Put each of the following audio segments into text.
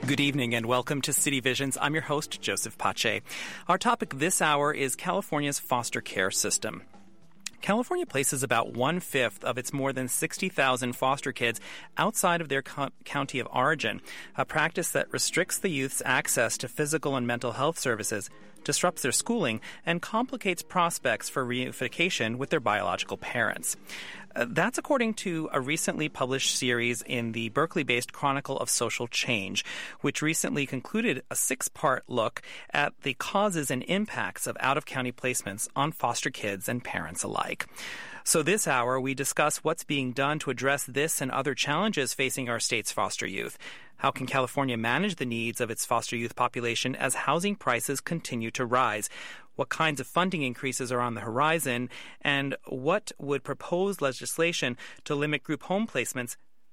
Good evening and welcome to City Visions. I'm your host, Joseph Pache. Our topic this hour is California's foster care system. California places about one-fifth of its more than 60,000 foster kids outside of their county of origin, a practice that restricts the youth's access to physical and mental health services, disrupts their schooling, and complicates prospects for reunification with their biological parents. That's according to a recently published series in the Berkeley-based Chronicle of Social Change, which recently concluded a 6-part look at the causes and impacts of out-of-county placements on foster kids and parents alike. So this hour, we discuss what's being done to address this and other challenges facing our state's foster youth. How can California manage the needs of its foster youth population as housing prices continue to rise? What kinds of funding increases are on the horizon? And what would proposed legislation to limit group home placements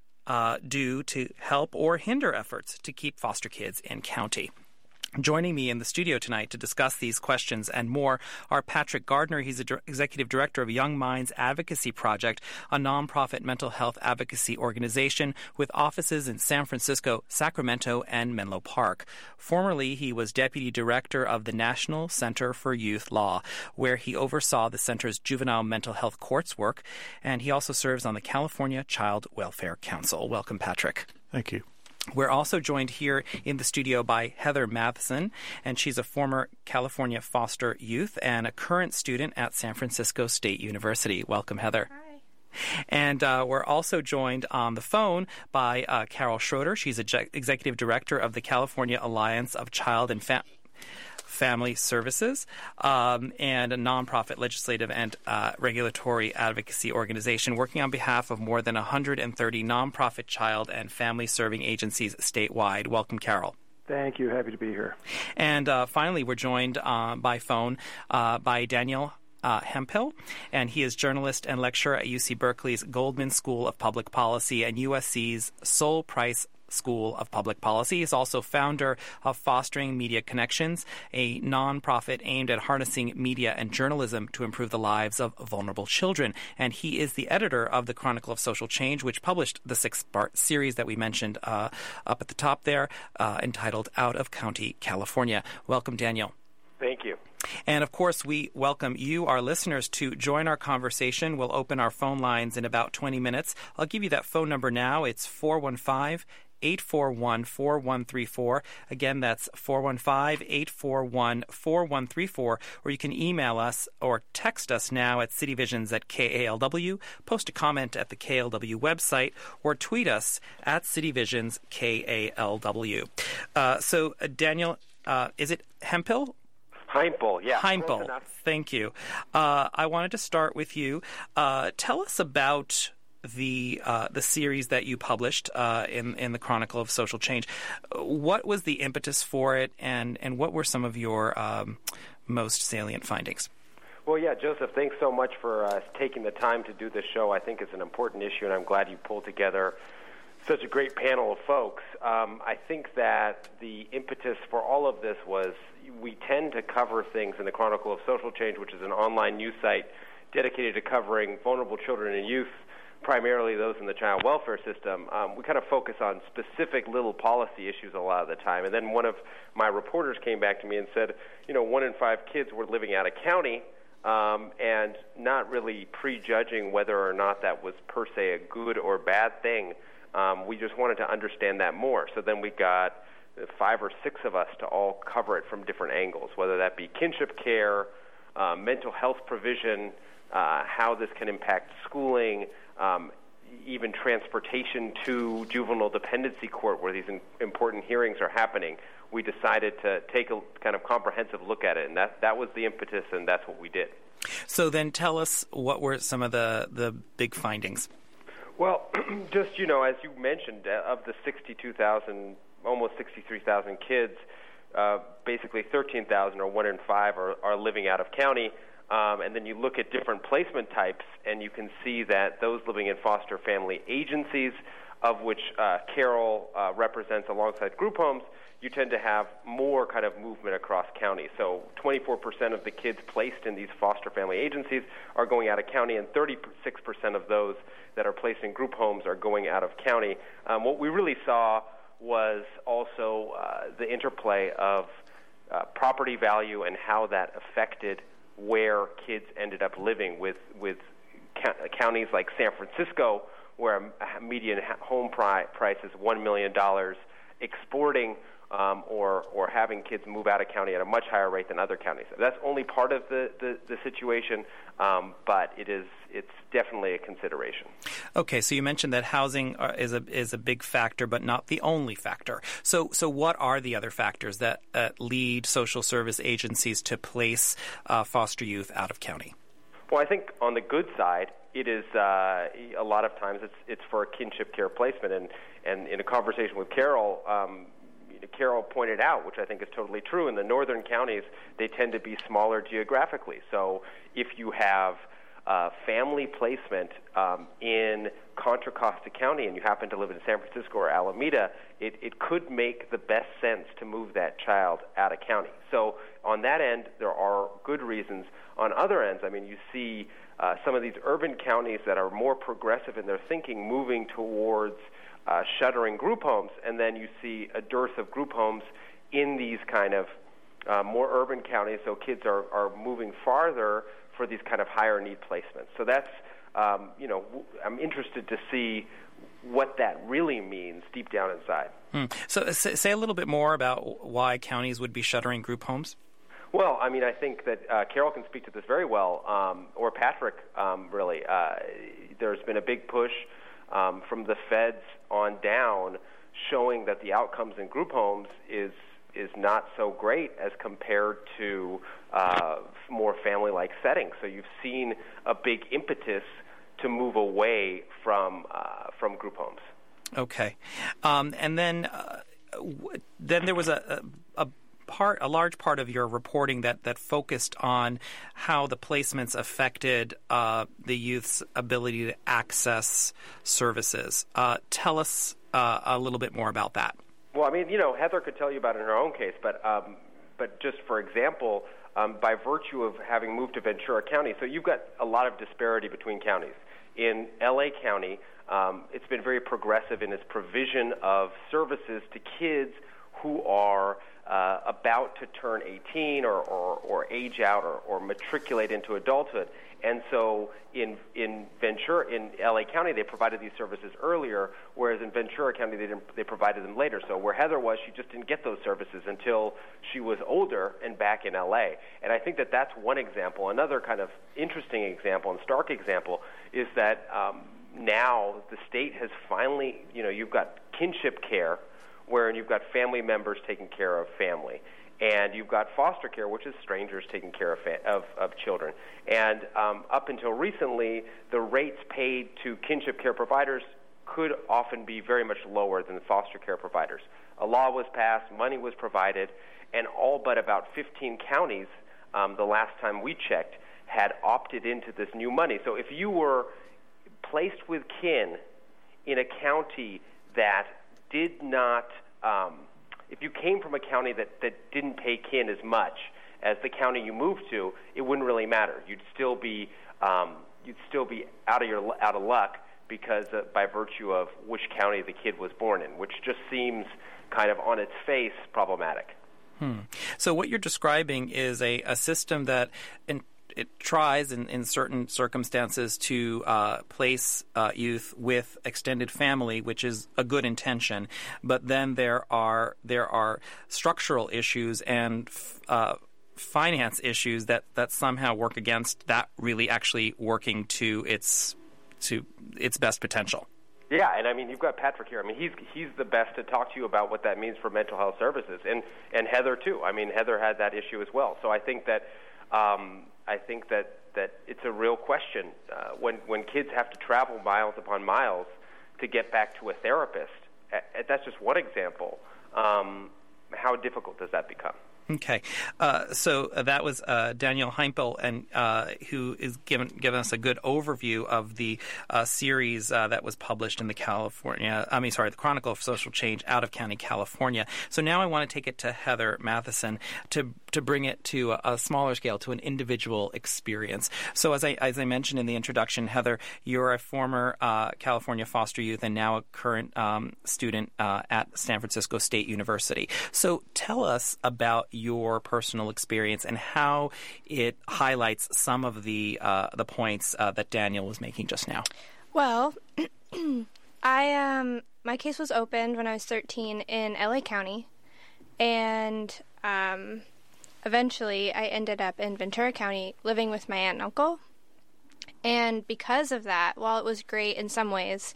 do to help or hinder efforts to keep foster kids in county? Joining me in the studio tonight to discuss these questions and more are Patrick Gardner. He's the Executive Director of Young Minds Advocacy Project, a nonprofit mental health advocacy organization with offices in San Francisco, Sacramento, and Menlo Park. Formerly, he was Deputy Director of the National Center for Youth Law, where he oversaw the center's juvenile mental health courts work, and he also serves on the California Child Welfare Council. Welcome, Patrick. Thank you. We're also joined here in the studio by Heather Matheson, and she's a former California foster youth and a current student at San Francisco State University. Welcome, Heather. Hi. And we're also joined on the phone by Carol Schroeder. She's Executive Director of the California Alliance of Child and Family Services, and a nonprofit legislative and regulatory advocacy organization working on behalf of more than 130 nonprofit child and family serving agencies statewide. Welcome, Carol. Thank you. Happy to be here. And finally, we're joined by phone by Daniel Hemphill, and he is journalist and lecturer at UC Berkeley's Goldman School of Public Policy and USC's Sol Price School of Public Policy. He's also founder of Fostering Media Connections, a nonprofit aimed at harnessing media and journalism to improve the lives of vulnerable children. And he is the editor of the Chronicle of Social Change, which published the 6-part series that we mentioned up at the top there, entitled Out of County, California. Welcome, Daniel. Thank you. And, of course, we welcome you, our listeners, to join our conversation. We'll open our phone lines in about 20 minutes. I'll give you that phone number now. It's 415-841-4134. Again, that's 415-841-4134. Or you can email us or text us now at cityvisions@KALW, post a comment at the KALW website, or tweet us at cityvisions_KALW. So, Daniel, is it Hemphill? Hemphill, yeah. Hemphill, thank you. I wanted to start with you. Tell us about the series that you published in the Chronicle of Social Change. What was the impetus for it, and what were some of your most salient findings? Well, yeah, Joseph, thanks so much for taking the time to do this show. I think it's an important issue, and I'm glad you pulled together such a great panel of folks. I think that the impetus for all of this was we tend to cover things in the Chronicle of Social Change, which is an online news site dedicated to covering vulnerable children and youth, primarily those in the child welfare system. We kind of focus on specific little policy issues a lot of the time. And then one of my reporters came back to me and said, 1 in 5 kids were living out of county, and not really prejudging whether or not that was per se a good or bad thing. We just wanted to understand that more. So then we got 5 or 6 of us to all cover it from different angles, whether that be kinship care, mental health provision, how this can impact schooling, even transportation to juvenile dependency court where these important hearings are happening. We decided to take a kind of comprehensive look at it, and that was the impetus, and that's what we did. So then tell us, what were some of the big findings? Well, just, as you mentioned, of the 62,000, almost 63,000 kids, basically 13,000 or 1 in 5 are living out of county. And then you look at different placement types, and you can see that those living in foster family agencies, of which Carol represents alongside group homes, you tend to have more kind of movement across county. So 24% of the kids placed in these foster family agencies are going out of county, and 36% of those that are placed in group homes are going out of county. What we really saw was also the interplay of property value and how that affected where kids ended up living with counties like San Francisco, where a median home price is $1 million, exporting or having kids move out of county at a much higher rate than other counties. That's only part of the situation, but it's definitely a consideration. Okay, so you mentioned that housing is a big factor, but not the only factor. So what are the other factors that lead social service agencies to place foster youth out of county? Well, I think on the good side, it is a lot of times it's for a kinship care placement, and in a conversation with Carol. Carol pointed out, which I think is totally true, in the northern counties, they tend to be smaller geographically. So if you have family placement in Contra Costa County and you happen to live in San Francisco or Alameda, it could make the best sense to move that child out of county. So on that end, there are good reasons. On other ends, I mean, you see some of these urban counties that are more progressive in their thinking moving towards shuttering group homes, and then you see a dearth of group homes in these kind of more urban counties, so kids are moving farther for these kind of higher need placements. So that's, I'm interested to see what that really means deep down inside. So say a little bit more about why counties would be shuttering group homes. Well, I mean, I think that Carol can speak to this very well, or Patrick, really. There's been a big push from the feds on down, showing that the outcomes in group homes is not so great as compared to more family-like settings. So you've seen a big impetus to move away from group homes. Okay, and then there was a large part of your reporting that focused on how the placements affected the youth's ability to access services. Tell us a little bit more about that. Well, I mean, Heather could tell you about it in her own case, but just for example, by virtue of having moved to Ventura County, so you've got a lot of disparity between counties. In L.A. County, it's been very progressive in its provision of services to kids who are about to turn 18 or age out or matriculate into adulthood. And so in L.A. County, they provided these services earlier, whereas in Ventura County, they provided them later. So where Heather was, she just didn't get those services until she was older and back in L.A. And I think that that's one example. Another kind of interesting example and stark example is that now the state has finally, you've got kinship care, wherein you've got family members taking care of family, and you've got foster care, which is strangers taking care of children. And up until recently, the rates paid to kinship care providers could often be very much lower than the foster care providers. A law was passed, money was provided, and all but about 15 counties, the last time we checked, had opted into this new money. So if you were placed with kin in a county that did not, if you came from a county that didn't pay kin as much as the county you moved to, it wouldn't really matter. You'd still be out of luck because by virtue of which county the kid was born in, which just seems kind of on its face problematic. So what you're describing is a system that it tries in certain circumstances to place youth with extended family, which is a good intention. But then there are structural issues and finance issues that somehow work against that really actually working to its best potential. Yeah, and I mean, you've got Patrick here. I mean, he's the best to talk to you about what that means for mental health services, and Heather too. I mean, Heather had that issue as well. So I think that it's a real question when kids have to travel miles upon miles to get back to a therapist. That's just one example. How difficult does that become? Okay, so that was Daniel Heimpel, and who is given us a good overview of the series that was published in the Chronicle of Social Change out of County, California. So now I want to take it to Heather Matheson to bring it to a smaller scale, to an individual experience. So as I mentioned in the introduction, Heather, you're a former California foster youth and now a current student at San Francisco State University. So tell us about your personal experience and how it highlights some of the points that Daniel was making just now. Well, my case was opened when I was 13 in LA County, and eventually I ended up in Ventura County living with my aunt and uncle. And because of that, while it was great in some ways,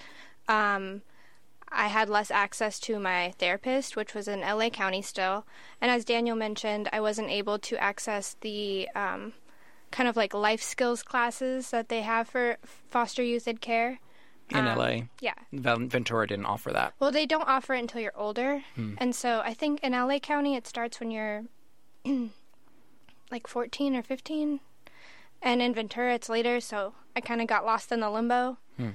I had less access to my therapist, which was in LA County still. And as Daniel mentioned, I wasn't able to access the kind of like life skills classes that they have for foster youth in care. In LA? Yeah. Ventura didn't offer that. Well, they don't offer it until you're older. And so I think in LA County it starts when you're like 14 or 15. And in Ventura it's later, so I kind of got lost in the limbo.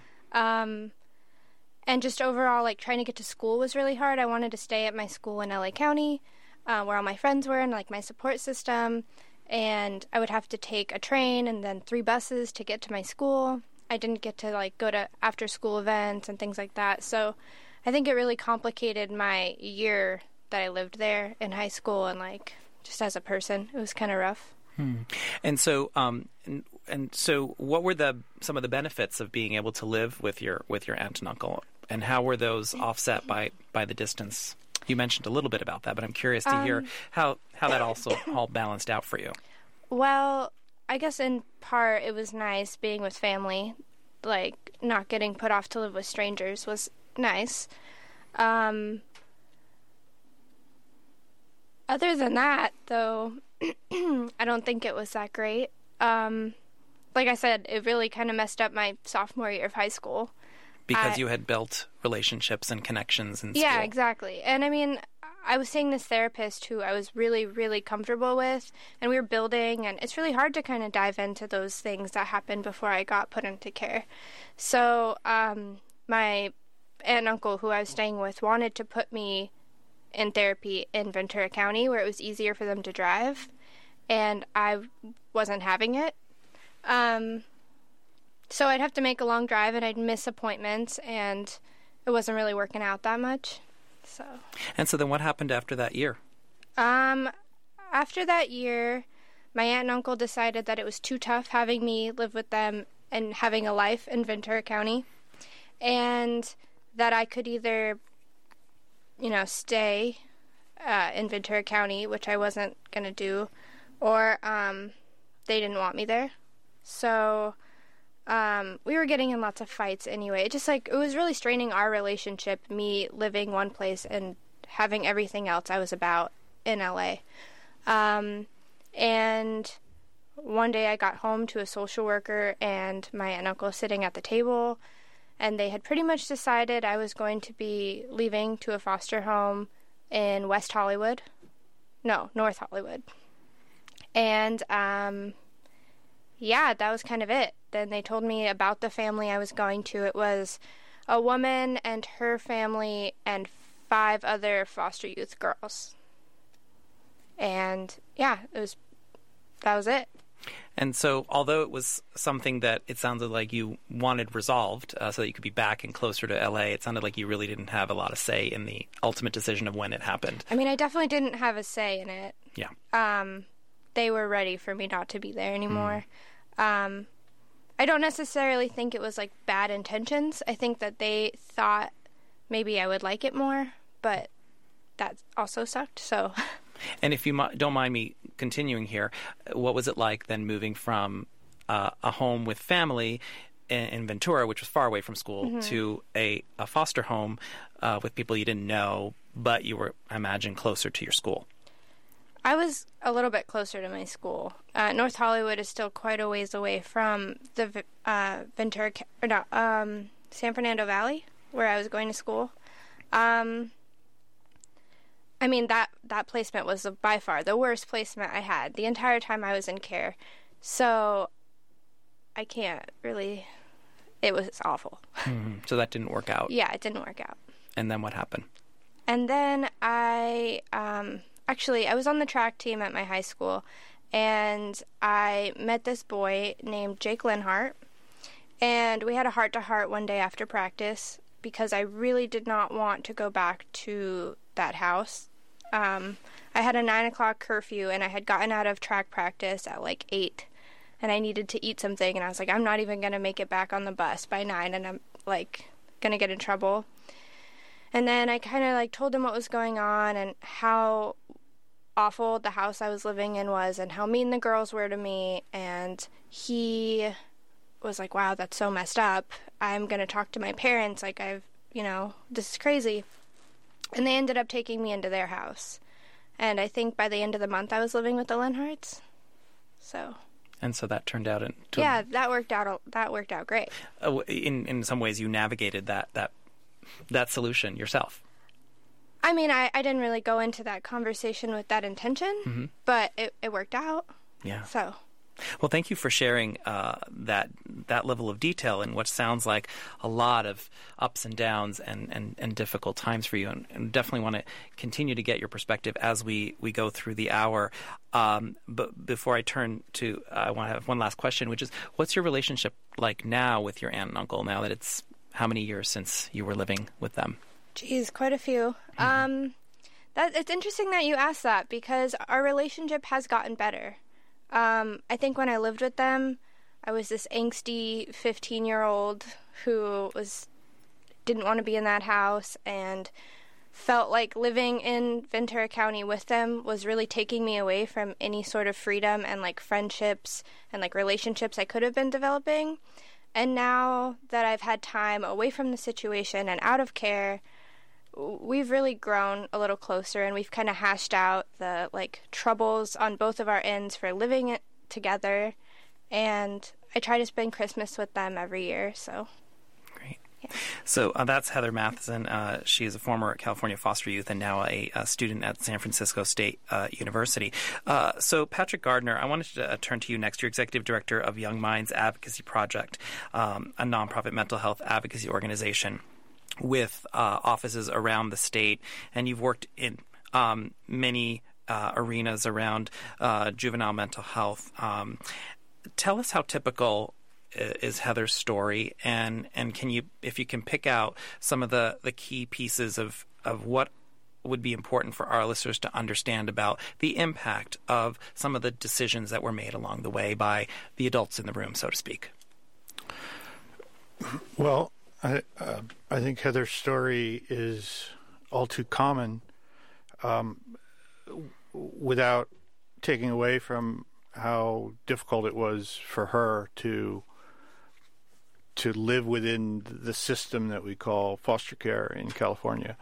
And just overall, like, trying to get to school was really hard. I wanted to stay at my school in LA County, where all my friends were and, like, my support system. And I would have to take a train and then 3 buses to get to my school. I didn't get to, like, go to after-school events and things like that. So I think it really complicated my year that I lived there in high school and, like, just as a person. It was kind of rough. And so, so, what were some of the benefits of being able to live with your aunt and uncle, and how were those offset by the distance? You mentioned a little bit about that, but I'm curious to hear how that also all balanced out for you. Well, I guess in part it was nice being with family, like not getting put off to live with strangers was nice. Other than that, though, I don't think it was that great. Like I said, it really kind of messed up my sophomore year of high school. Because you had built relationships and connections in school. Yeah, exactly. And I mean, I was seeing this therapist who I was really, really comfortable with, and we were building, and it's really hard to kind of dive into those things that happened before I got put into care. So my aunt and uncle who I was staying with wanted to put me in therapy in Ventura County, where it was easier for them to drive, and I wasn't having it. So I'd have to make a long drive, and I'd miss appointments, and it wasn't really working out that much. And so then what happened after that year? After that year, my aunt and uncle decided that it was too tough having me live with them and having a life in Ventura County, and that I could either, stay in Ventura County, which I wasn't going to do, or they didn't want me there. So we were getting in lots of fights anyway. It was really straining our relationship, me living one place and having everything else I was about in LA. And one day I got home to a social worker and my aunt and uncle sitting at the table, and they had pretty much decided I was going to be leaving to a foster home in North Hollywood. And yeah, that was kind of it. Then they told me about the family I was going to. It was a woman and her family and 5 other foster youth girls. And yeah, that was it. And so, although it was something that it sounded like you wanted resolved so that you could be back and closer to LA, it sounded like you really didn't have a lot of say in the ultimate decision of when it happened. I mean, I definitely didn't have a say in it. Yeah. They were ready for me not to be there anymore. I don't necessarily think it was like bad intentions. I think that they thought maybe I would like it more, but that also sucked, so... And if you don't mind me continuing here, what was it like then moving from a home with family in Ventura, which was far away from school, to a foster home with people you didn't know, but you were, I imagine, closer to your school? I was a little bit closer to my school. North Hollywood is still quite a ways away from the San Fernando Valley, where I was going to school. I I mean, that placement was by far the worst placement I had the entire time I was in care. So I can't really, it was awful. Mm-hmm. So that didn't work out. Yeah, it didn't work out. And then what happened? And then I was on the track team at my high school, and I met this boy named Jake Linhart, and we had a heart-to-heart one day after practice because I really did not want to go back to that house. I had a 9 o'clock curfew, and I had gotten out of track practice at like 8, and I needed to eat something, and I was like, I'm not even going to make it back on the bus by 9, and I'm like going to get in trouble. And then I kind of like told him what was going on and how awful the house I was living in was and how mean the girls were to me. And he was like, wow, that's so messed up. I'm going to talk to my parents. Like, this is crazy. And they ended up taking me into their house. And I think by the end of the month I was living with the Linharts. So. And so that turned out into... Yeah, that worked out great. In some ways you navigated that solution yourself. I mean, I didn't really go into that conversation with that intention, but it worked out. Yeah. So. Well, thank you for sharing that level of detail in what sounds like a lot of ups and downs and difficult times for you, and definitely want to continue to get your perspective as we go through the hour. But before I turn to, I want to have one last question, which is, what's your relationship like now with your aunt and uncle, now that it's how many years since you were living with them? Geez, quite a few. It's interesting that you asked that because our relationship has gotten better. I think when I lived with them, I was this angsty 15-year-old who didn't want to be in that house and felt like living in Ventura County with them was really taking me away from any sort of freedom and like friendships and like relationships I could have been developing. And now that I've had time away from the situation and out of care, we've really grown a little closer, and we've kind of hashed out the like troubles on both of our ends for living it together. And I try to spend Christmas with them every year. So great. Yeah. So that's Heather Matheson. She is a former California foster youth and now a student at San Francisco State University. So Patrick Gardner, I wanted to turn to you next. You're executive director of Young Minds Advocacy Project, a nonprofit mental health advocacy organization with offices around the state, and you've worked in many arenas around juvenile mental health. Tell us how typical is Heather's story, and can you, if you can pick out some of the key pieces of what would be important for our listeners to understand about the impact of some of the decisions that were made along the way by the adults in the room, so to speak. Well, I think Heather's story is all too common, without taking away from how difficult it was for her to live within the system that we call foster care in California.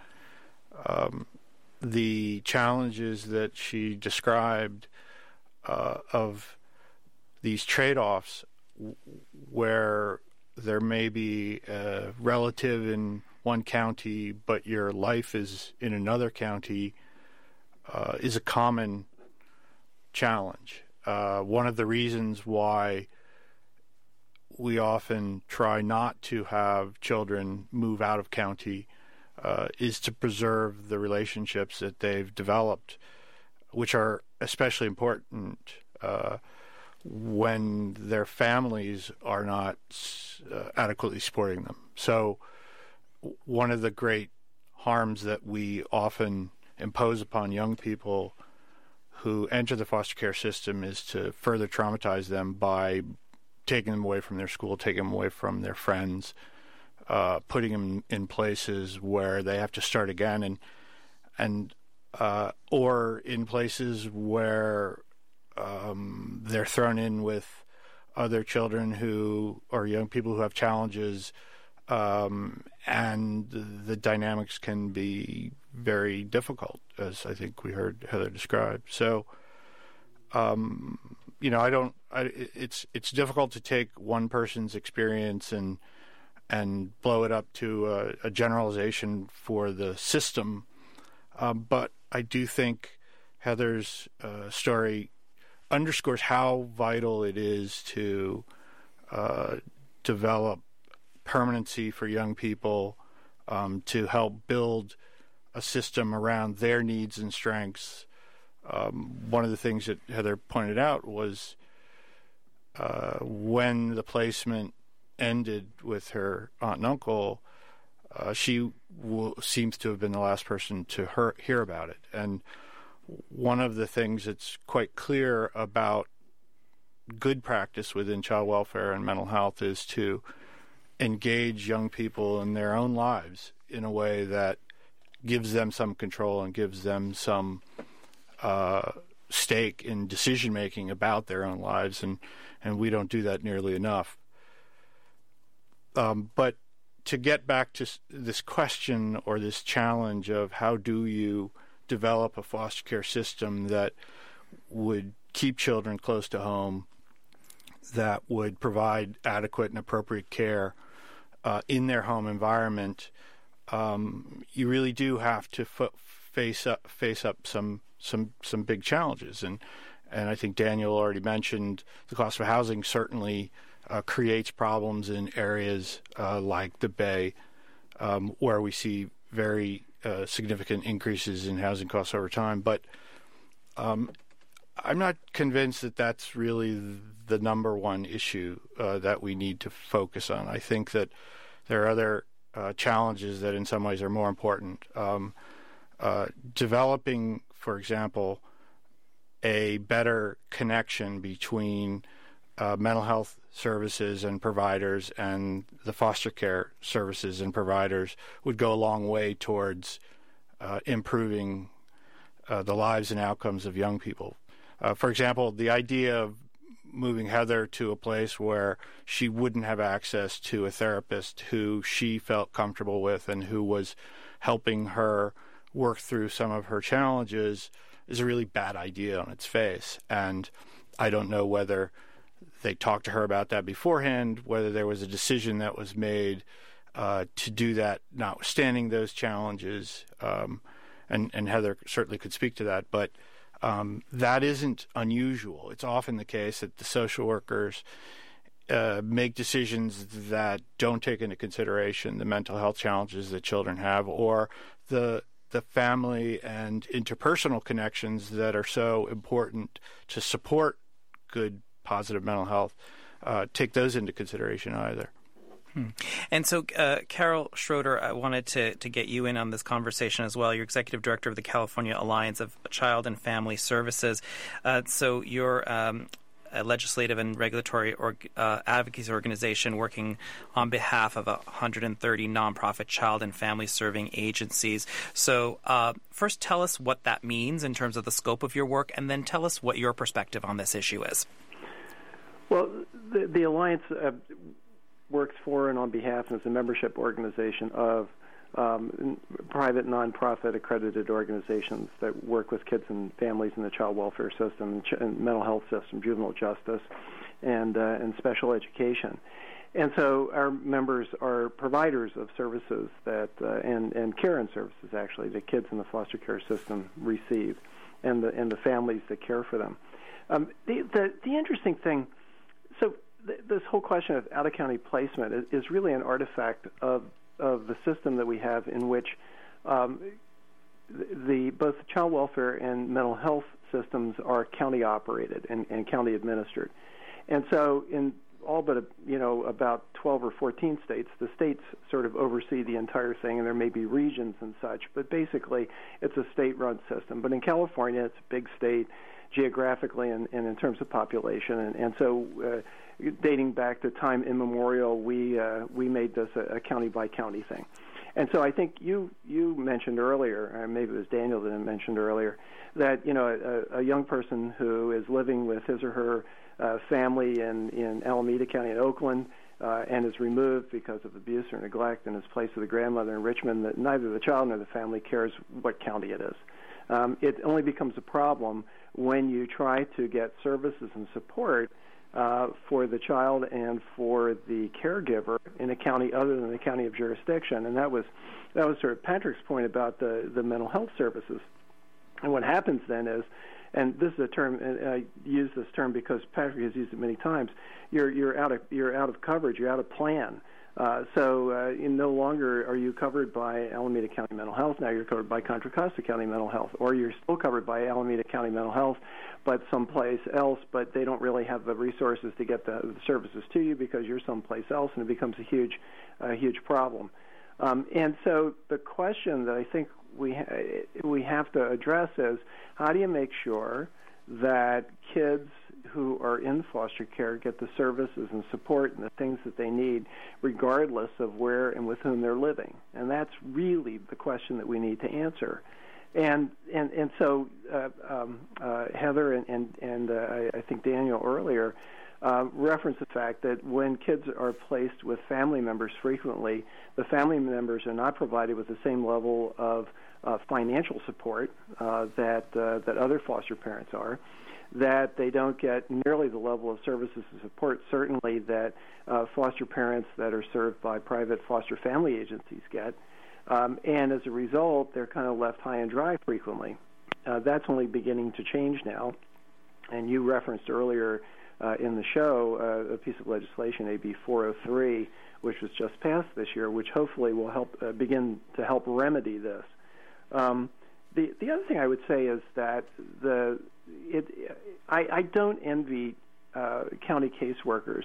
The challenges that she described of these trade-offs where there may be a relative in one county, but your life is in another county, is a common challenge. One of the reasons why we often try not to have children move out of county is to preserve the relationships that they've developed, which are especially important when their families are not adequately supporting them. So one of the great harms that we often impose upon young people who enter the foster care system is to further traumatize them by taking them away from their school, taking them away from their friends, putting them in places where they have to start again, and or in places where they're thrown in with other children or young people who have challenges, and the dynamics can be very difficult, as I think we heard Heather describe. So, it's difficult to take one person's experience and blow it up to a generalization for the system. But I do think Heather's story underscores how vital it is to develop permanency for young people, to help build a system around their needs and strengths. One of the things that Heather pointed out was when the placement ended with her aunt and uncle, she seems to have been the last person to hear about it. And one of the things that's quite clear about good practice within child welfare and mental health is to engage young people in their own lives in a way that gives them some control and gives them some stake in decision-making about their own lives, and we don't do that nearly enough. But to get back to this question or this challenge of how do you develop a foster care system that would keep children close to home, that would provide adequate and appropriate care in their home environment, you really do have to face up some big challenges. And I think Daniel already mentioned the cost of housing certainly creates problems in areas like the Bay, where we see very significant increases in housing costs over time. But I'm not convinced that that's really the number one issue that we need to focus on. I think that there are other challenges that in some ways are more important. Developing, for example, a better connection between mental health services and providers and the foster care services and providers would go a long way towards improving the lives and outcomes of young people. For example, the idea of moving Heather to a place where she wouldn't have access to a therapist who she felt comfortable with and who was helping her work through some of her challenges is a really bad idea on its face. And I don't know whether they talked to her about that beforehand, whether there was a decision that was made to do that notwithstanding those challenges. And Heather certainly could speak to that, but that isn't unusual. It's often the case that the social workers make decisions that don't take into consideration the mental health challenges that children have, or the family and interpersonal connections that are so important to support good, positive mental health, take those into consideration either. And so, Carol Schroeder, I wanted to get you in on this conversation as well. You're Executive Director of the California Alliance of Child and Family Services. So you're a legislative and regulatory advocacy organization working on behalf of 130 nonprofit child and family serving agencies. So first, tell us what that means in terms of the scope of your work, and then tell us what your perspective on this issue is. Well, the Alliance works for and on behalf and is a membership organization of private, nonprofit accredited organizations that work with kids and families in the child welfare system, and mental health system, juvenile justice, and special education. And so our members are providers of services that and care and services actually that kids in the foster care system receive, and the families that care for them. The interesting thing, so this whole question of out-of-county placement is really an artifact of the system that we have, in which both the child welfare and mental health systems are county operated and county administered. And so in all but about 12 or 14 states, the states sort of oversee the entire thing, and there may be regions and such, but basically it's a state-run system. But in California, it's a big state geographically and in terms of population, and so dating back to time immemorial, we made this a county-by-county thing. And so I think you mentioned earlier, or maybe it was Daniel that mentioned earlier, that a young person who is living with his or her family in Alameda County in Oakland and is removed because of abuse or neglect and is placed with a grandmother in Richmond, that neither the child nor the family cares what county it is. It only becomes a problem when you try to get services and support for the child and for the caregiver in a county other than the county of jurisdiction. And that was sort of Patrick's point about the mental health services. And what happens then is, and this is a term, and I use this term because Patrick has used it many times, you're out of coverage, you're out of plan. So no longer are you covered by Alameda County Mental Health. Now you're covered by Contra Costa County Mental Health, or you're still covered by Alameda County Mental Health, but someplace else, but they don't really have the resources to get the services to you because you're someplace else, and it becomes a huge problem. And so the question that I think we have to address is, how do you make sure that kids who are in foster care get the services and support and the things that they need, regardless of where and with whom they're living? And that's really the question that we need to answer. And so Heather and I think Daniel earlier referenced the fact that when kids are placed with family members frequently, the family members are not provided with the same level of financial support that other foster parents are, that they don't get nearly the level of services and support, certainly, that foster parents that are served by private foster family agencies get. And as a result, they're kind of left high and dry frequently. That's only beginning to change now. And you referenced earlier in the show a piece of legislation, AB 403, which was just passed this year, which hopefully will help begin to help remedy this. The other thing I would say is that I don't envy county caseworkers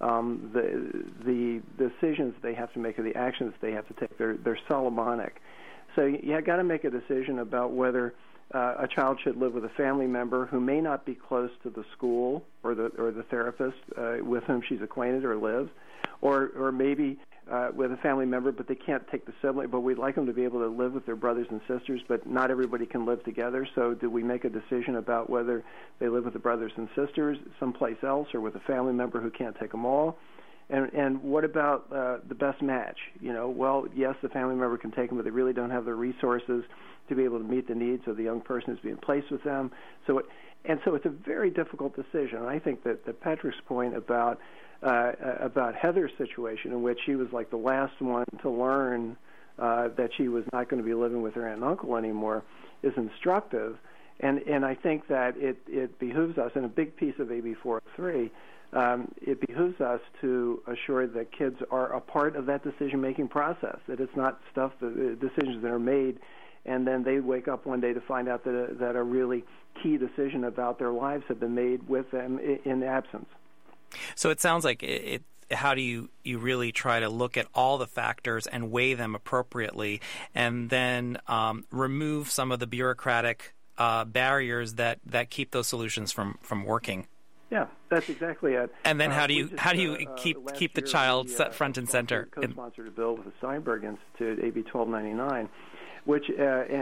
the decisions they have to make or the actions they have to take. They're Solomonic. So you got to make a decision about whether a child should live with a family member who may not be close to the school or the therapist with whom she's acquainted or lives, or maybe with a family member, but they can't take the sibling, but we'd like them to be able to live with their brothers and sisters, but not everybody can live together. So do we make a decision about whether they live with the brothers and sisters someplace else or with a family member who can't take them all? And what about the best match? Well, yes, the family member can take them, but they really don't have the resources to be able to meet the needs of the young person who's being placed with them. So it's a very difficult decision. And I think that Patrick's point about Heather's situation, in which she was like the last one to learn that she was not going to be living with her aunt and uncle anymore, is instructive. And I think that it behooves us, and a big piece of AB 403, it behooves us to assure that kids are a part of that decision-making process, that it's not decisions that are made and then they wake up one day to find out that a really key decision about their lives have been made with them in absence. So it sounds like how do you really try to look at all the factors and weigh them appropriately, and then remove some of the bureaucratic barriers that keep those solutions from working? Yeah, that's exactly it. And then how do you keep the child set front and center? Co-sponsored a bill with the Steinberg Institute, AB 1299, which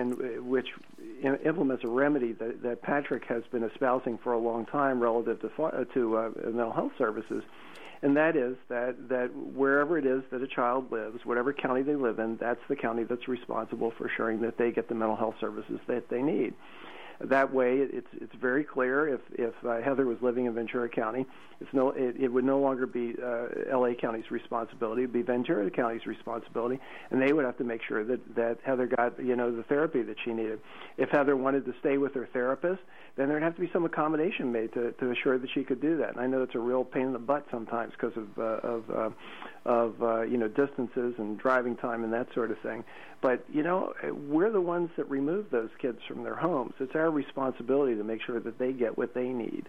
implements a remedy that Patrick has been espousing for a long time relative to mental health services, and that is that wherever it is that a child lives, whatever county they live in, that's the county that's responsible for ensuring that they get the mental health services that they need. That way, it's very clear. If Heather was living in Ventura County, it would no longer be L.A. County's responsibility. It would be Ventura County's responsibility, and they would have to make sure that Heather got the therapy that she needed. If Heather wanted to stay with her therapist, then there'd have to be some accommodation made to assure that she could do that. And I know it's a real pain in the butt sometimes because of distances and driving time and that sort of thing. But we're the ones that remove those kids from their homes. It's our responsibility to make sure that they get what they need.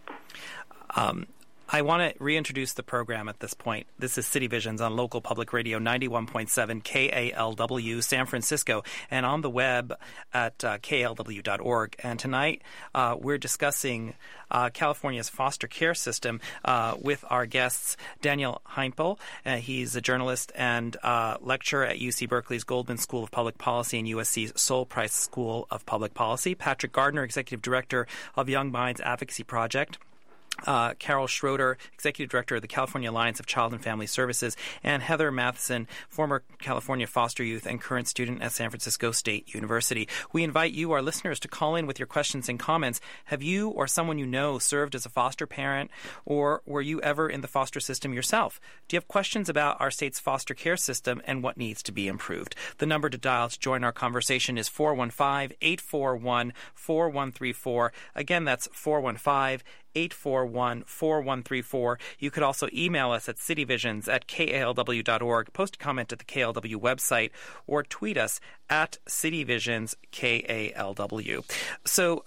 I want to reintroduce the program at this point. This is City Visions on local public radio 91.7 KALW San Francisco and on the web at klw.org. And tonight we're discussing California's foster care system with our guests Daniel Heimpel. He's a journalist and lecturer at UC Berkeley's Goldman School of Public Policy and USC's Sol Price School of Public Policy. Patrick Gardner, Executive Director of Young Minds Advocacy Project. Carol Schroeder, Executive Director of the California Alliance of Child and Family Services, and Heather Matheson, former California foster youth and current student at San Francisco State University. We invite you, our listeners, to call in with your questions and comments. Have you or someone you know served as a foster parent, or were you ever in the foster system yourself? Do you have questions about our state's foster care system and what needs to be improved? The number to dial to join our conversation is 415-841-4134. Again, that's 415-841-4134. You could also email us at cityvisions@kalw.org, post a comment at the KLW website, or tweet us at cityvisionskalw. So,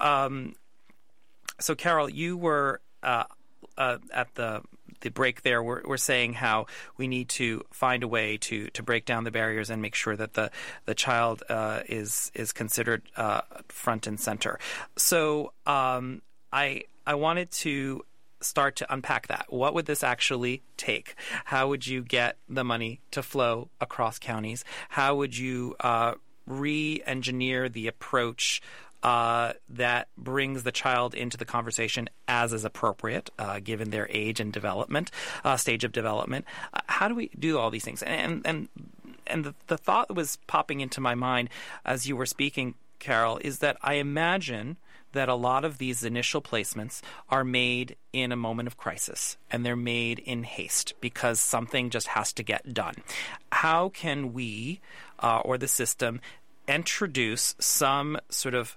Carol, you were at the break there. We're saying how we need to find a way to break down the barriers and make sure that the child is considered front and center. So, I wanted to start to unpack that. What would this actually take? How would you get the money to flow across counties? How would you re-engineer the approach that brings the child into the conversation as is appropriate, given their age and development, stage of development? How do we do all these things? And the thought that was popping into my mind as you were speaking, Carol, is that I imagine that a lot of these initial placements are made in a moment of crisis, and they're made in haste because something just has to get done. How can we, or the system, introduce some sort of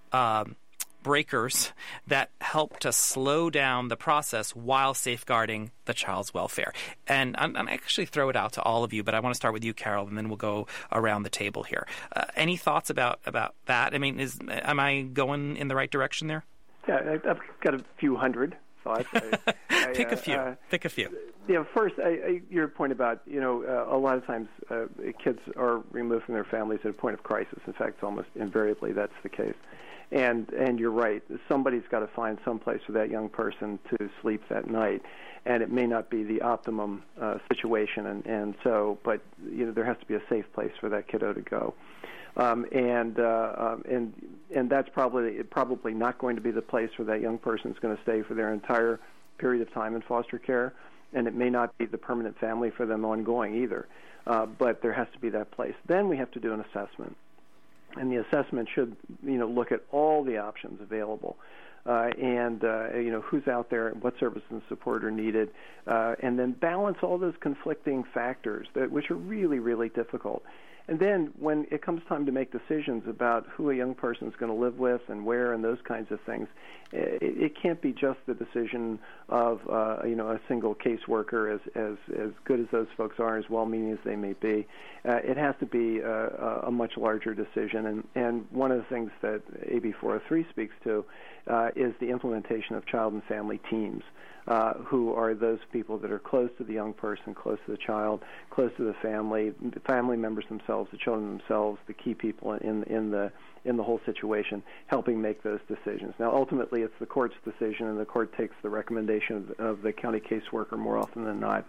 breakers that help to slow down the process while safeguarding the child's welfare? And I'm actually throw it out to all of you, but I want to start with you, Carol, and then we'll go around the table here. Any thoughts about that? I mean, am I going in the right direction there? Yeah, I've got a few hundred thoughts. Pick a few. Pick a few. First, your point about, a lot of times kids are removed from their families at a point of crisis. In fact, almost invariably that's the case. And you're right. Somebody's got to find some place for that young person to sleep that night, and it may not be the optimum situation. And so, but there has to be a safe place for that kiddo to go. And that's probably not going to be the place where that young person is going to stay for their entire period of time in foster care, and it may not be the permanent family for them ongoing either. But there has to be that place. Then we have to do an assessment. And the assessment should, look at all the options available, and who's out there, what services and support are needed, and then balance all those conflicting factors which are really, really difficult. And then when it comes time to make decisions about who a young person is going to live with and where and those kinds of things, it can't be just the decision of a single caseworker, as good as those folks are, as well-meaning as they may be. It has to be a much larger decision. And one of the things that AB 403 speaks to is the implementation of child and family teams. Who are those people that are close to the young person, close to the child, close to the family members themselves, the children themselves, the key people in the whole situation, helping make those decisions. Now, ultimately, it's the court's decision, and the court takes the recommendation of the county caseworker more often than not.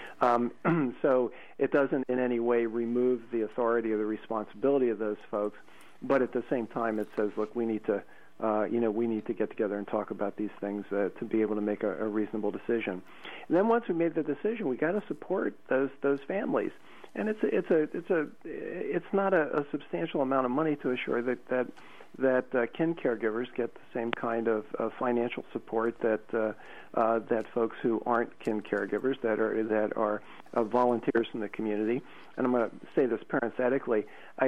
So it doesn't in any way remove the authority or the responsibility of those folks, but at the same time, it says, look, we need to get together and talk about these things to be able to make a reasonable decision. And then once we made the decision, we got to support those families. And it's not a substantial amount of money to assure that kin caregivers get the same kind of financial support that folks who aren't kin caregivers, that are volunteers in the community. And I'm going to say this parenthetically.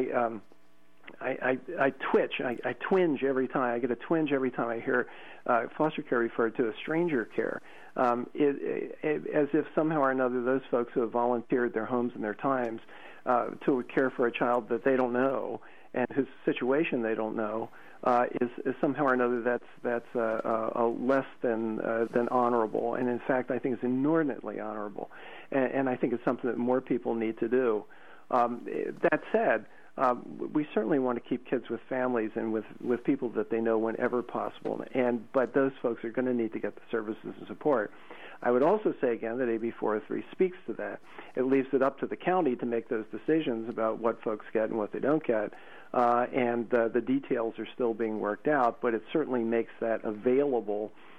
I twitch. I twinge every time. I get a twinge every time I hear foster care referred to as stranger care, as if somehow or another those folks who have volunteered their homes and their times to care for a child that they don't know and whose situation they don't know is somehow or another that's less than honorable. And in fact, I think it's inordinately honorable, and I think it's something that more people need to do. That said, we certainly want to keep kids with families and with people that they know whenever possible. But those folks are going to need to get the services and support. I would also say again that AB 403 speaks to that. It leaves it up to the county to make those decisions about what folks get and what they don't get. And the details are still being worked out, but it certainly makes that available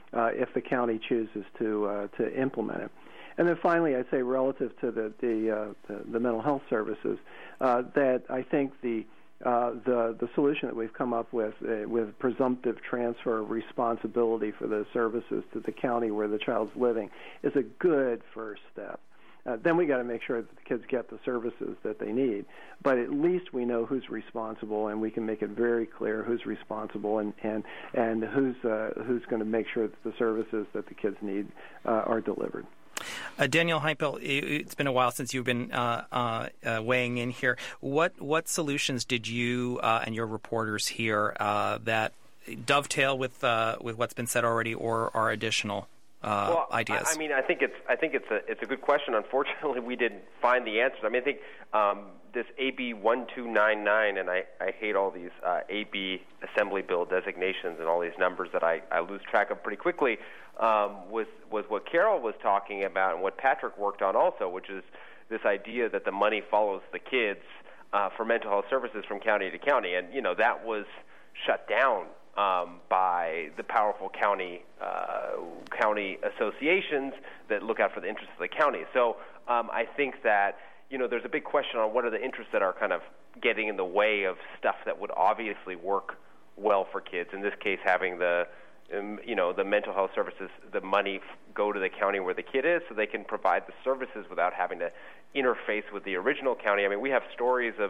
if the county chooses to implement it. And then finally, I'd say relative to the mental health services, that I think the solution that we've come up with presumptive transfer of responsibility for those services to the county where the child's living is a good first step. Then we got to make sure that the kids get the services that they need. But at least we know who's responsible, and we can make it very clear who's responsible and who's going to make sure that the services that the kids need are delivered. Daniel Heipel, it's been a while since you've been weighing in here. What solutions did you and your reporters hear that dovetail with what's been said already, or are additional ideas? I mean, I think it's a good question. Unfortunately, we didn't find the answers. I mean, I think this AB 1299, and I hate all these AB Assembly Bill designations and all these numbers that I lose track of pretty quickly, was what Carol was talking about and what Patrick worked on also, which is this idea that the money follows the kids for mental health services from county to county. And, that was shut down by the powerful county associations that look out for the interests of the county. So I think that there's a big question on what are the interests that are kind of getting in the way of stuff that would obviously work well for kids. In this case, having the mental health services, the money go to the county where the kid is, so they can provide the services without having to interface with the original county. I mean, we have stories of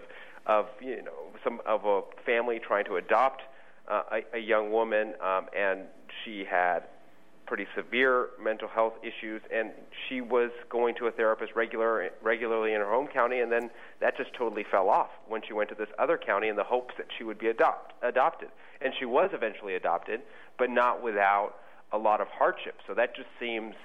a family trying to adopt a young woman, and she had pretty severe mental health issues, and she was going to a therapist regularly in her home county, and then that just totally fell off when she went to this other county in the hopes that she would be adopted. And she was eventually adopted, but not without a lot of hardship. So that just seems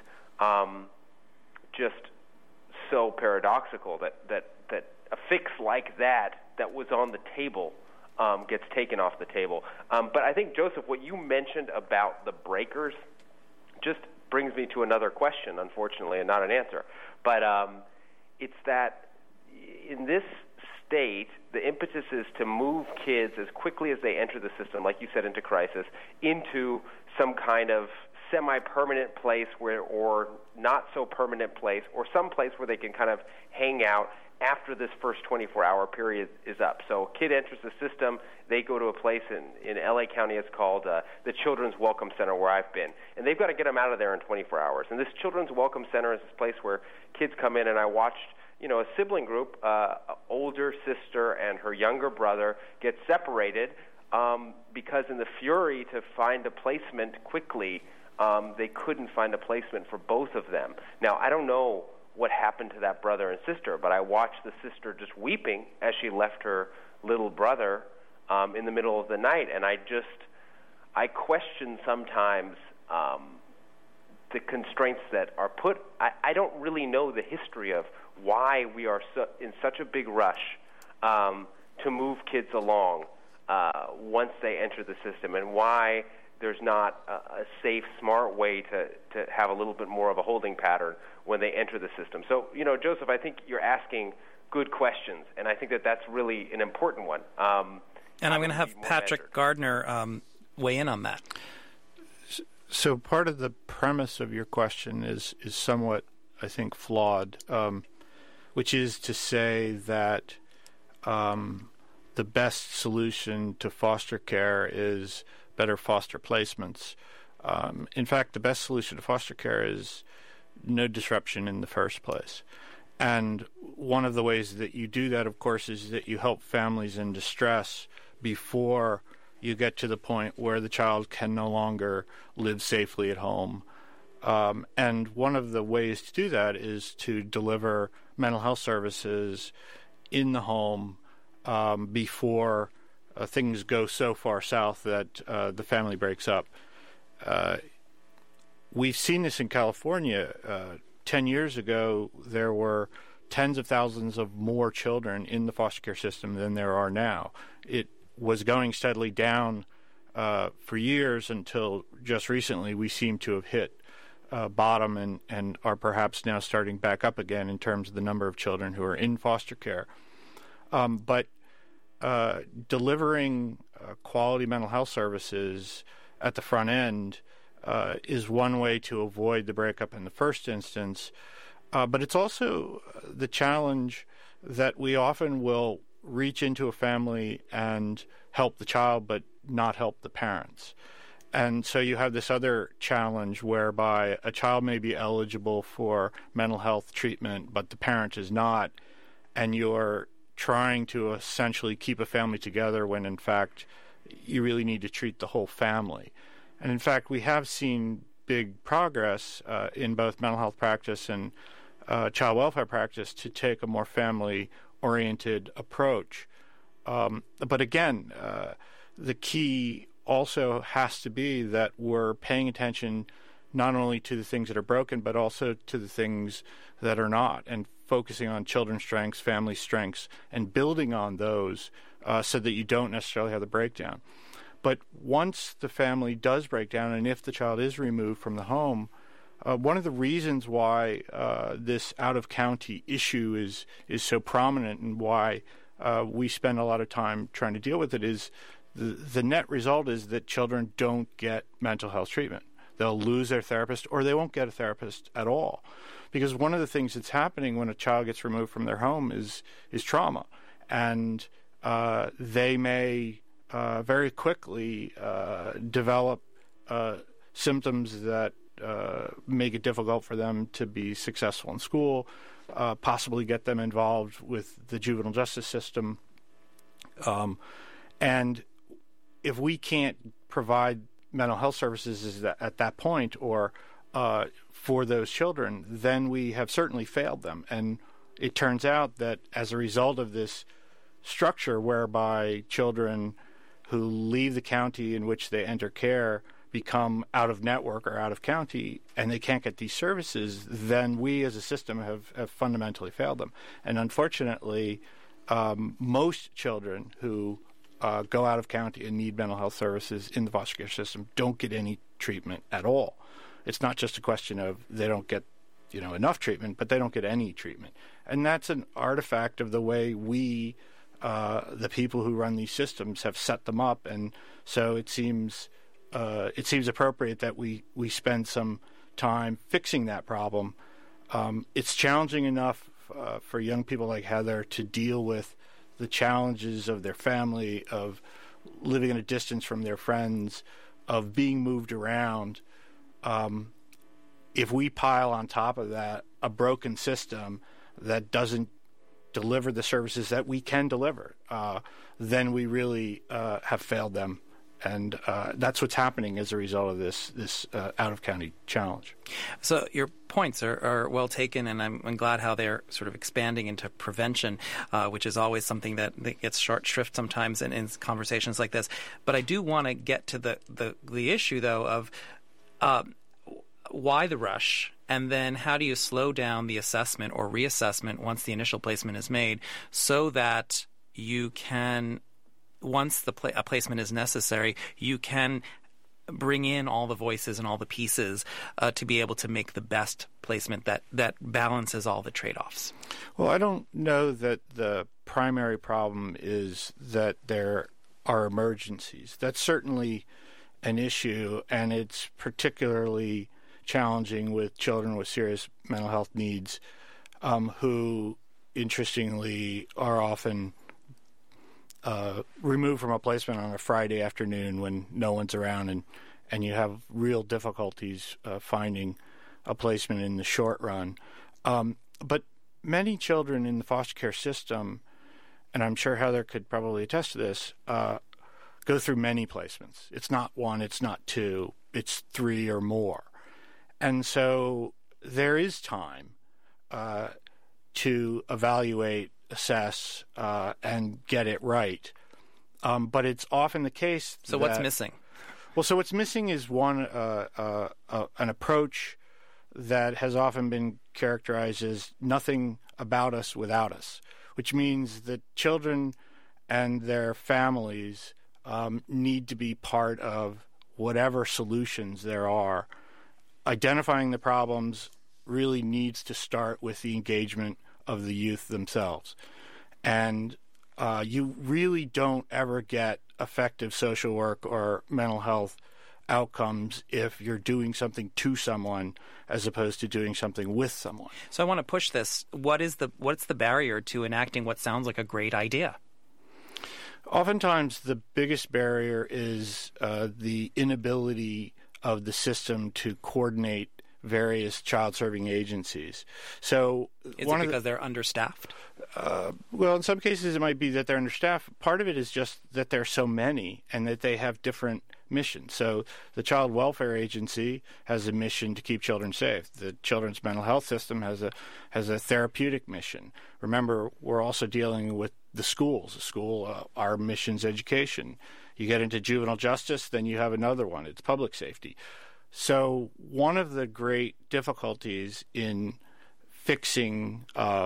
just so paradoxical that a fix like that was on the table gets taken off the table. But I think, Joseph, what you mentioned about the breakers just brings me to another question, unfortunately, and not an answer. But it's that in this state, the impetus is to move kids as quickly as they enter the system, like you said, into crisis, into some kind of semi-permanent place or not so permanent place, or some place where they can kind of hang out after this first 24-hour period is up. So a kid enters the system, they go to a place in L.A. County, it's called the Children's Welcome Center, where I've been. And they've got to get them out of there in 24 hours. And this Children's Welcome Center is this place where kids come in, and I watched a sibling group, older sister and her younger brother, get separated because in the fury to find a placement quickly, they couldn't find a placement for both of them. Now, I don't know what happened to that brother and sister, but I watched the sister just weeping as she left her little brother in the middle of the night, and I question sometimes the constraints that are put. I don't really know the history of why we are in such a big rush to move kids along once they enter the system, and why there's not a safe, smart way to have a little bit more of a holding pattern when they enter the system. So, Joseph, I think you're asking good questions, and I think that that's really an important one. And I'm going to have Patrick Gardner weigh in on that. So part of the premise of your question is somewhat, I think, flawed, which is to say that the best solution to foster care is better foster placements. In fact, the best solution to foster care is no disruption in the first place. And one of the ways that you do that, of course, is that you help families in distress before you get to the point where the child can no longer live safely at home. And one of the ways to do that is to deliver mental health services in the home before things go so far south that the family breaks up. We've seen this in California. 10 years ago, there were tens of thousands of more children in the foster care system than there are now. It was going steadily down for years until just recently we seem to have hit bottom and are perhaps now starting back up again in terms of the number of children who are in foster care. But delivering quality mental health services at the front end is one way to avoid the breakup in the first instance. But it's also the challenge that we often will reach into a family and help the child but not help the parents. And so you have this other challenge whereby a child may be eligible for mental health treatment, but the parent is not, and you're trying to essentially keep a family together when, in fact, you really need to treat the whole family. And, in fact, we have seen big progress in both mental health practice and child welfare practice to take a more family-oriented approach. But, again, the key also has to be that we're paying attention not only to the things that are broken, but also to the things that are not, and focusing on children's strengths, family strengths, and building on those so that you don't necessarily have the breakdown. But once the family does break down, and if the child is removed from the home, one of the reasons why this out-of-county issue is so prominent and why we spend a lot of time trying to deal with it is the net result is that children don't get mental health treatment. They'll lose their therapist, or they won't get a therapist at all. Because one of the things that's happening when a child gets removed from their home is trauma. And they may very quickly develop symptoms that make it difficult for them to be successful in school, possibly get them involved with the juvenile justice system. And if we can't provide mental health services at that point or for those children, then we have certainly failed them. And it turns out that as a result of this structure whereby children who leave the county in which they enter care become out of network or out of county and they can't get these services, then we as a system have fundamentally failed them. And unfortunately, most children who go out of county and need mental health services in the foster care system don't get any treatment at all. It's not just a question of they don't get, enough treatment, but they don't get any treatment. And that's an artifact of the way we, the people who run these systems, have set them up. And so it seems appropriate that we spend some time fixing that problem. It's challenging enough for young people like Heather to deal with the challenges of their family, of living at a distance from their friends, of being moved around. If we pile on top of that a broken system that doesn't deliver the services that we can deliver, then we really have failed them. And that's what's happening as a result of this out-of-county challenge. So your points are well taken, and I'm glad how they're sort of expanding into prevention, which is always something that gets short shrift sometimes in conversations like this. But I do want to get to the issue, though, of why the rush, and then how do you slow down the assessment or reassessment once the initial placement is made so that you can, once a placement is necessary, you can bring in all the voices and all the pieces to be able to make the best placement that balances all the trade-offs. Well, I don't know that the primary problem is that there are emergencies. That's certainly an issue, and it's particularly challenging with children with serious mental health needs who, interestingly, are often removed from a placement on a Friday afternoon when no one's around, and you have real difficulties finding a placement in the short run. But many children in the foster care system, and I'm sure Heather could probably attest to this, go through many placements. It's not one, it's not two, it's three or more. And so there is time to evaluate, assess, and get it right. But it's often the case So what's missing? Well, so what's missing is one an approach that has often been characterized as nothing about us without us, which means that children and their families need to be part of whatever solutions there are. Identifying the problems really needs to start with the engagement of the youth themselves. And you really don't ever get effective social work or mental health outcomes if you're doing something to someone as opposed to doing something with someone. So I want to push this. What's the barrier to enacting what sounds like a great idea? Oftentimes, the biggest barrier is the inability of the system to coordinate various child-serving agencies. So, is it because they're understaffed? Well, in some cases, it might be that they're understaffed. Part of it is just that there are so many and that they have different missions. So, the Child Welfare Agency has a mission to keep children safe. The Children's Mental Health System has a therapeutic mission. Remember, we're also dealing with the schools. The school, our mission's education. You get into juvenile justice, then you have another one. It's public safety. So one of the great difficulties in fixing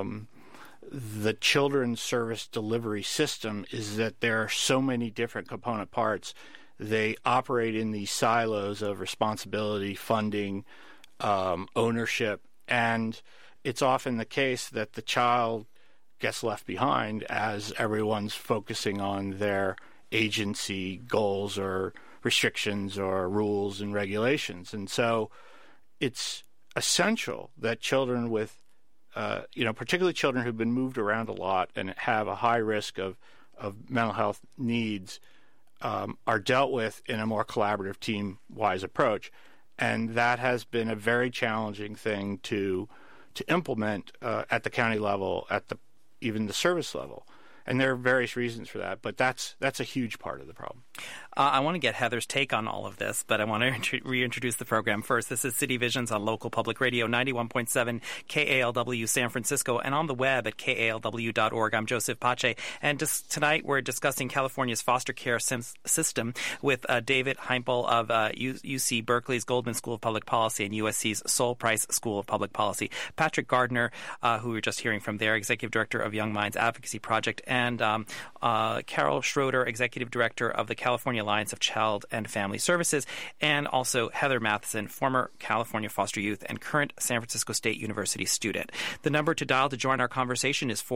the children's service delivery system is that there are so many different component parts. They operate in these silos of responsibility, funding, ownership, and it's often the case that the child gets left behind as everyone's focusing on their agency goals or restrictions or rules and regulations. And so it's essential that children with, particularly children who've been moved around a lot and have a high risk of mental health needs are dealt with in a more collaborative, team-wise approach. And that has been a very challenging thing to implement at the county level, even the service level. And there are various reasons for that, but that's a huge part of the problem. I want to get Heather's take on all of this, but I want to reintroduce the program first. This is City Visions on local public radio, 91.7 KALW San Francisco, and on the web at kalw.org. I'm Joseph Pace, and tonight we're discussing California's foster care system with David Heimpel of UC Berkeley's Goldman School of Public Policy and USC's Sol Price School of Public Policy, Patrick Gardner, who we were just hearing from there, Executive Director of Young Minds Advocacy Project, and Carol Schroeder, Executive Director of the California Alliance of Child and Family Services, and also Heather Matheson, former California foster youth and current San Francisco State University student. The number to dial to join our conversation is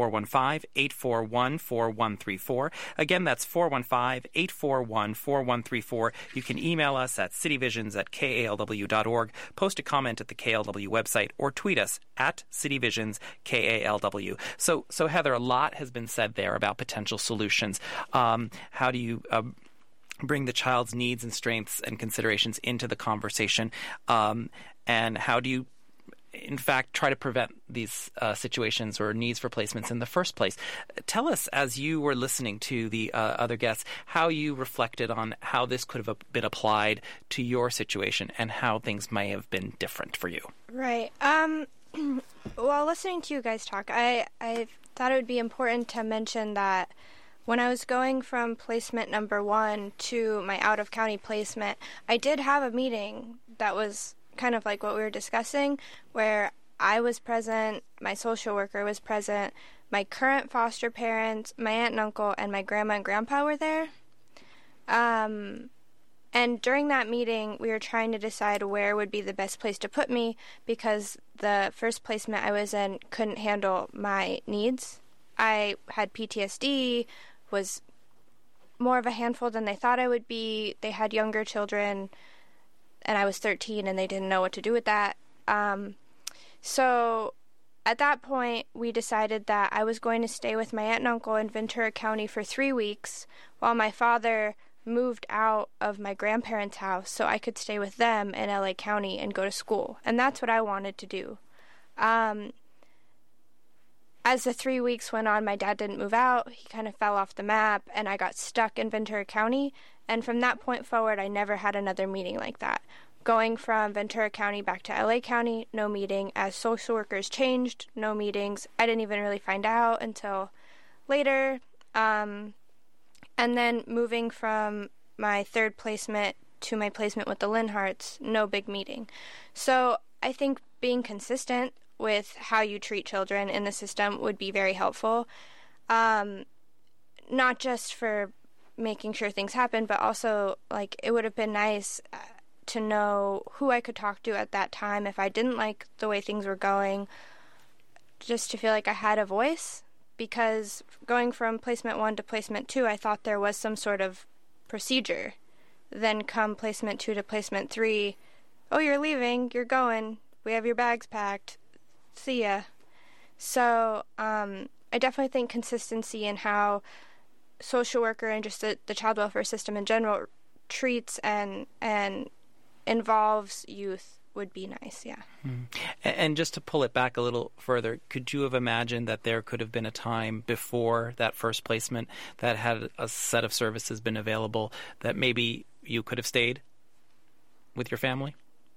415-841-4134. Again, that's 415-841-4134. You can email us at cityvisions@kalw.org, post a comment at the KLW website, or tweet us at cityvisionsKALW. So Heather, a lot has been said there about potential solutions. How do you bring the child's needs and strengths and considerations into the conversation? And how do you, in fact, try to prevent these situations or needs for placements in the first place? Tell us, as you were listening to the other guests, how you reflected on how this could have been applied to your situation and how things may have been different for you. Right. While listening to you guys talk, I thought it would be important to mention that when I was going from placement number 1 to my out-of-county placement, I did have a meeting that was kind of like what we were discussing, where I was present, my social worker was present, my current foster parents, my aunt and uncle, and my grandma and grandpa were there. And during that meeting, we were trying to decide where would be the best place to put me, because the first placement I was in couldn't handle my needs. I had PTSD, was more of a handful than they thought I would be. They had younger children, and I was 13, and they didn't know what to do with that. So at that point, we decided that I was going to stay with my aunt and uncle in Ventura County for 3 weeks while my father moved out of my grandparents' house so I could stay with them in LA County and go to school. And that's what I wanted to do. As the 3 weeks went on, my dad didn't move out. He kind of fell off the map, and I got stuck in Ventura County. And from that point forward, I never had another meeting like that. Going from Ventura County back to LA County, no meeting. As social workers changed, no meetings. I didn't even really find out until later. And then moving from my third placement to my placement with the Linharts, no big meeting. So I think being consistent with how you treat children in the system would be very helpful. Not just for making sure things happen, but also, like, it would have been nice to know who I could talk to at that time if I didn't like the way things were going, just to feel like I had a voice. Because going from placement 1 to placement 2, I thought there was some sort of procedure then come placement 2 to placement 3, oh, you're leaving, you're going, we have your bags packed, see ya. So I definitely think consistency in how social worker and just the child welfare system in general treats and involves youth would be nice, yeah. And just to pull it back a little further, could you have imagined that there could have been a time before that first placement that had a set of services been available that maybe you could have stayed with your family?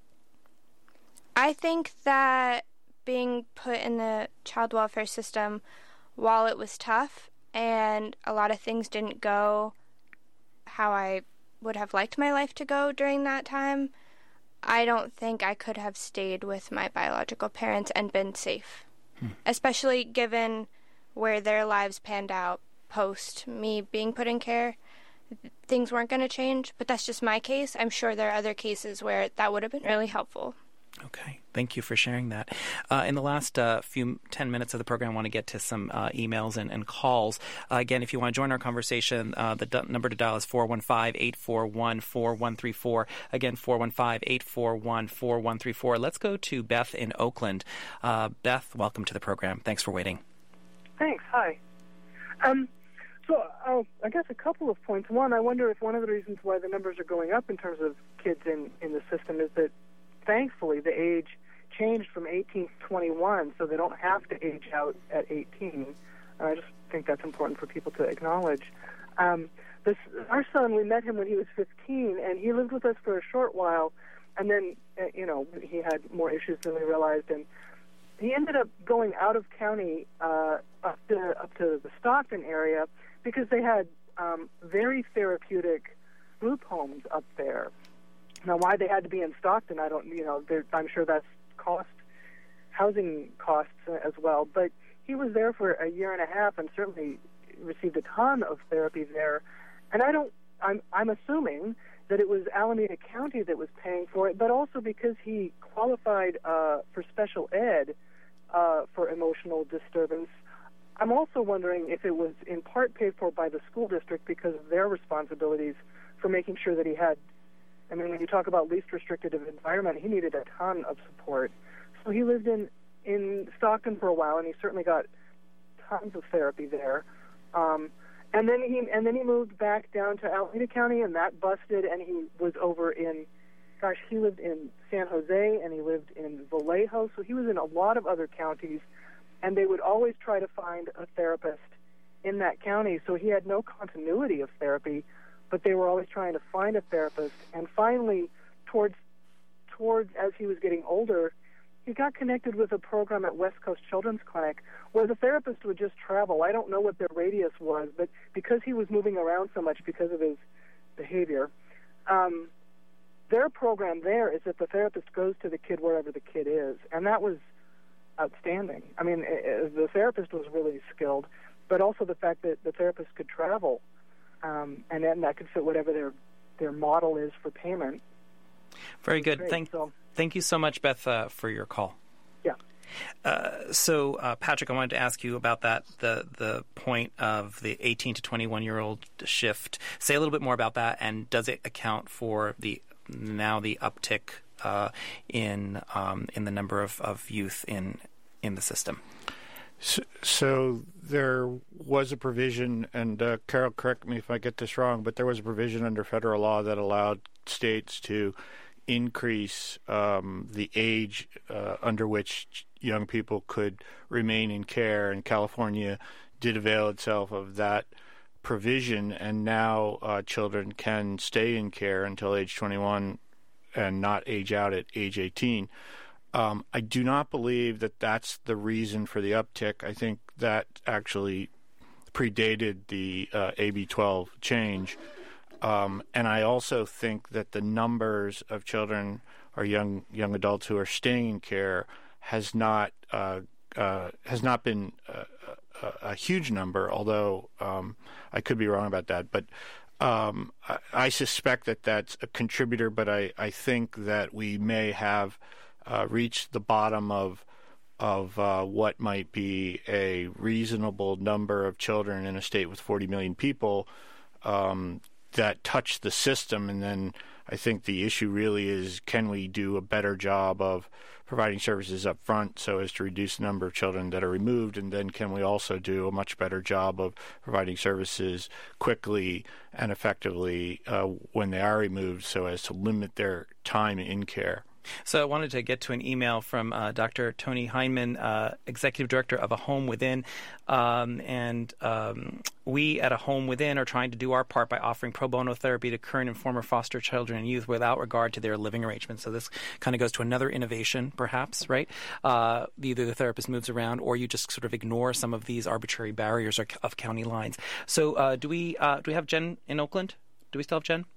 I think that being put in the child welfare system while it was tough and a lot of things didn't go how I would have liked my life to go during that time, I don't think I could have stayed with my biological parents and been safe, especially given where their lives panned out post me being put in care. Things weren't going to change, but that's just my case. I'm sure there are other cases where that would have been really helpful. Okay. Thank you for sharing that. In the last 10 minutes of the program, I want to get to some emails and calls. Again, if you want to join our conversation, the number to dial is 415-841-4134. Again, 415-841-4134. Let's go to Beth in Oakland. Beth, welcome to the program. Thanks for waiting. Thanks. Hi. So I guess a couple of points. One, I wonder if one of the reasons why the numbers are going up in terms of kids in the system is that thankfully the age changed from 18 to 21, so they don't have to age out at 18. I just think that's important for people to acknowledge. Our son, we met him when he was 15, and he lived with us for a short while, and then, he had more issues than we realized, and he ended up going out of county up to the Stockton area because they had very therapeutic group homes up there. Now, why they had to be in Stockton, I don't, I'm sure that's housing costs as well. But he was there for a year and a half and certainly received a ton of therapy there. And I'm assuming that it was Alameda County that was paying for it, but also because he qualified for special ed for emotional disturbance. I'm also wondering if it was in part paid for by the school district because of their responsibilities for making sure that he had, when you talk about least restrictive environment, he needed a ton of support. So he lived in Stockton for a while, and he certainly got tons of therapy there. And then he moved back down to Alameda County, and that busted, and he was over in, he lived in San Jose, and he lived in Vallejo, so he was in a lot of other counties, and they would always try to find a therapist in that county, so he had no continuity of therapy, but they were always trying to find a therapist. And finally, towards as he was getting older, he got connected with a program at West Coast Children's Clinic where the therapist would just travel. I don't know what their radius was, but because he was moving around so much because of his behavior, their program there is that the therapist goes to the kid wherever the kid is, and that was outstanding. The therapist was really skilled, but also the fact that the therapist could travel, and then that could fit whatever their model is for payment. Very good. Thank you so much, Beth, for your call. Yeah. So, Patrick, I wanted to ask you about that, the point of the 18 to 21-year-old shift. Say a little bit more about that, and does it account for the uptick in the number of youth in the system? So there was a provision, and Carol, correct me if I get this wrong, but there was a provision under federal law that allowed states to increase the age under which young people could remain in care, and California did avail itself of that provision, and now children can stay in care until age 21 and not age out at age 18. I do not believe that that's the reason for the uptick. I think that actually predated the AB 12 change. And I also think that the numbers of children or young adults who are staying in care has not been a huge number, although I could be wrong about that. But I suspect that that's a contributor, but I think that we may have reached the bottom of what might be a reasonable number of children in a state with 40 million people that touch the system. And then I think the issue really is, can we do a better job of providing services up front so as to reduce the number of children that are removed? And then can we also do a much better job of providing services quickly and effectively when they are removed so as to limit their time in care? So I wanted to get to an email from Dr. Tony Heineman, Executive Director of A Home Within. We at A Home Within are trying to do our part by offering pro bono therapy to current and former foster children and youth without regard to their living arrangements. So this kind of goes to another innovation, perhaps, right? Either the therapist moves around or you just sort of ignore some of these arbitrary barriers of county lines. So do we have Jen in Oakland? Do we still have Jen?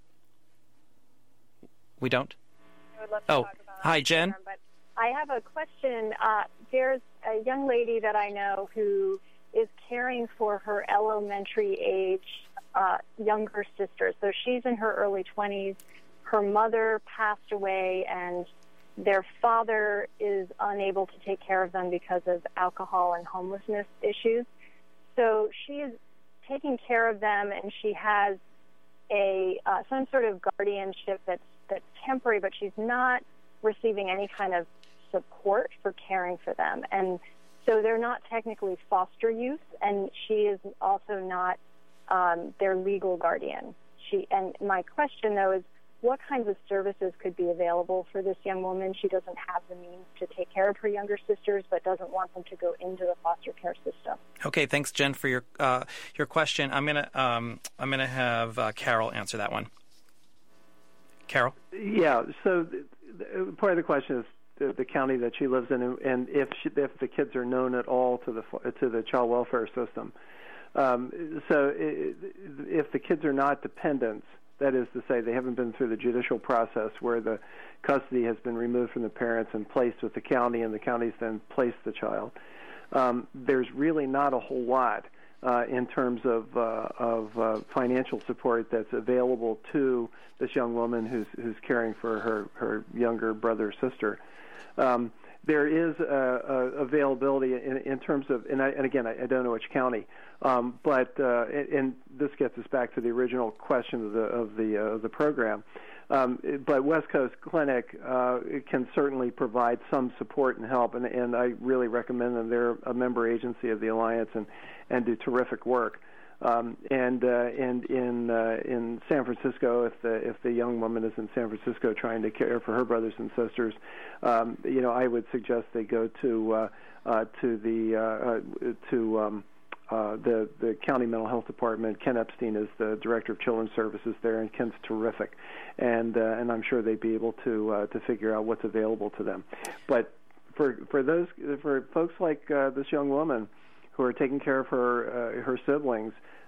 We don't? Would love to talk about hi, Jen. Program, but I have a question. There's a young lady that I know who is caring for her elementary age younger sister. So she's in her early 20s. Her mother passed away, and their father is unable to take care of them because of alcohol and homelessness issues. So she is taking care of them, and she has a some sort of guardianship that's temporary, but she's not receiving any kind of support for caring for them. And so they're not technically foster youth, and she is also not their legal guardian. And my question, though, is what kinds of services could be available for this young woman? She doesn't have the means to take care of her younger sisters, but doesn't want them to go into the foster care system. Okay, thanks, Jen, for your question. I'm gonna have Carol answer that one. Carol? Yeah, so part of the question is the county that she lives in, and if the kids are known at all to the child welfare system. So if the kids are not dependents, that is to say they haven't been through the judicial process where the custody has been removed from the parents and placed with the county, and the county's then placed the child, there's really not a whole lot in terms of financial support that's available to this young woman who's caring for her younger brother or sister. There is availability in terms of, and again, I don't know which county, but and this gets us back to the original question of the program. But West Coast Clinic can certainly provide some support and help, and I really recommend them. They're a member agency of the Alliance and do terrific work. And in San Francisco, if the young woman is in San Francisco trying to care for her brothers and sisters, I would suggest they go to the county mental health department. Ken Epstein is the director of children's services there, and Ken's terrific, and I'm sure they'd be able to figure out what's available to them. But for folks like this young woman who are taking care of her siblings,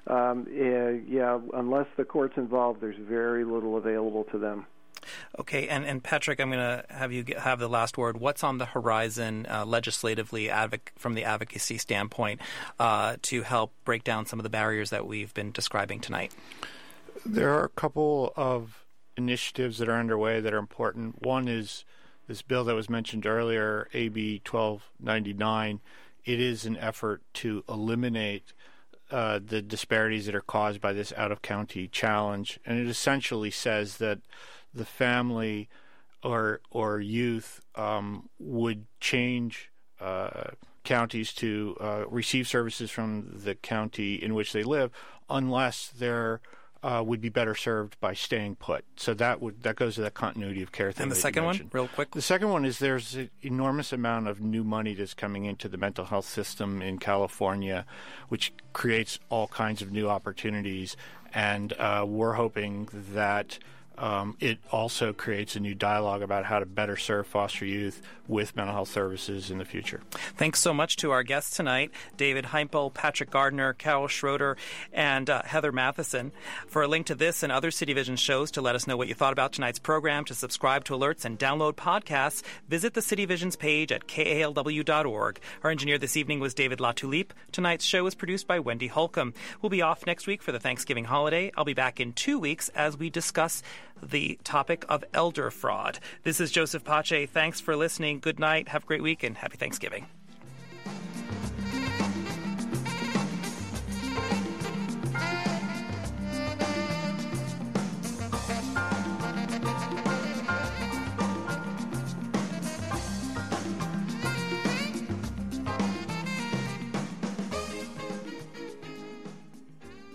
unless the court's involved, there's very little available to them. Okay, and Patrick, I'm going to have you have the last word. What's on the horizon legislatively from the advocacy standpoint to help break down some of the barriers that we've been describing tonight? There are a couple of initiatives that are underway that are important. One is this bill that was mentioned earlier, AB 1299. It is an effort to eliminate the disparities that are caused by this out-of-county challenge, and it essentially says that the family or youth would change counties to receive services from the county in which they live, unless they're would be better served by staying put. So that goes to that continuity of care thing. And the second one, real quick? The second one is there's an enormous amount of new money that's coming into the mental health system in California, which creates all kinds of new opportunities. And we're hoping that it also creates a new dialogue about how to better serve foster youth with mental health services in the future. Thanks so much to our guests tonight, David Heimpel, Patrick Gardner, Carol Schroeder, and Heather Matheson. For a link to this and other City Vision shows, to let us know what you thought about tonight's program, to subscribe to alerts and download podcasts, visit the City Vision's page at kalw.org. Our engineer this evening was David Latulippe. Tonight's show was produced by Wendy Holcomb. We'll be off next week for the Thanksgiving holiday. I'll be back in 2 weeks as we discuss the topic of elder fraud. This is Joseph Pace. Thanks for listening. Good night. Have a great week, and happy Thanksgiving.